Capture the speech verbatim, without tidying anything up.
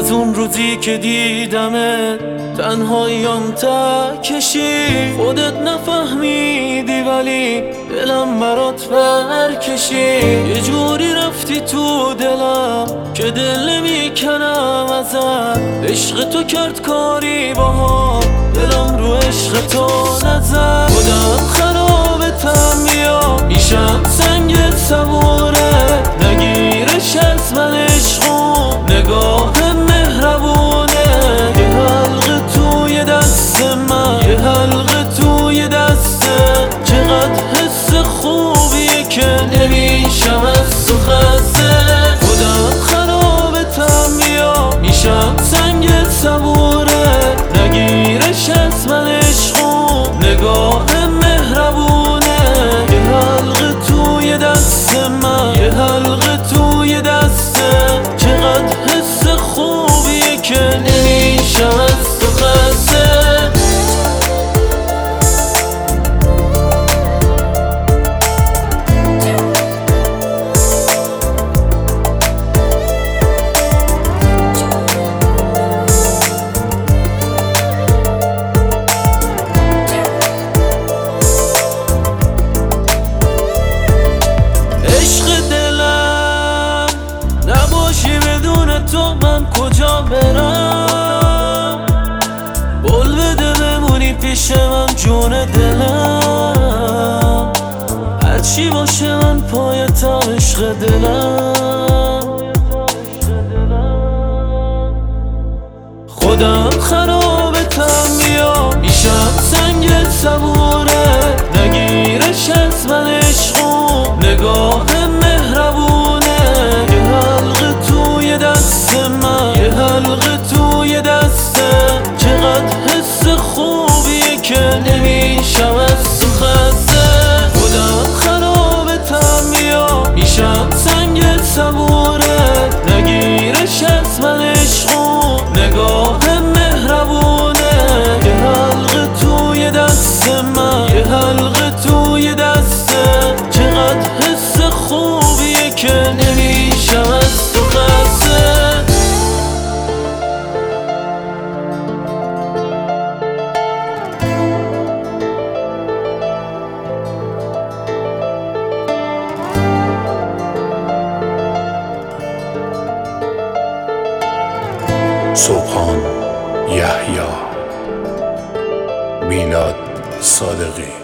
از اون روزی که دیدمت تنهاییام تا کشی، خودت نفهمیدی ولی دلم برات پر کشی. یه جوری رفتی تو دلم که دل نمیکنم ازت، عشق تو کرد کاری باها، دلم رو عشق تو نزد. خودم خرابتم میام میشم سنگ صبوره، نگیرش از من عشقم نگاه مهربونه. یه حلقه توی دست من، یه حلقه توی دست، چقدر حس خوبیه که نمیشم از تو خسته. خودم خرابتم میام میشم سنگ صبوره، نگیرش از من عشقم نگاه مهربونه. یه حلقه توی دست من، یه حلقه توی دست، چقدر حس خوبیه که نمیشم از تو خسته. تو من کجا برم؟ بول بده بمونی پیش من جون دلم، هرچی باشه من پایتم عشق دلم. خودم خرابتم میام میشم سنگ صبوره، نگیرش از من عشقم نگاه مهربونه. یه حلقه توی دست من، یه حلقه توی دست، چقدر حس خوبیه که نمیشم از تو خسته. خودم خرابتم میام میشم سنگ صبوره، نگیرش از من عشقم نگاه مهربونه. یه حلقه توی دست من، یه حلقه توی دست، چقدر حس خوبیه که نمیشم از تو خسته. سبحان یحیی، میلاد صادقی.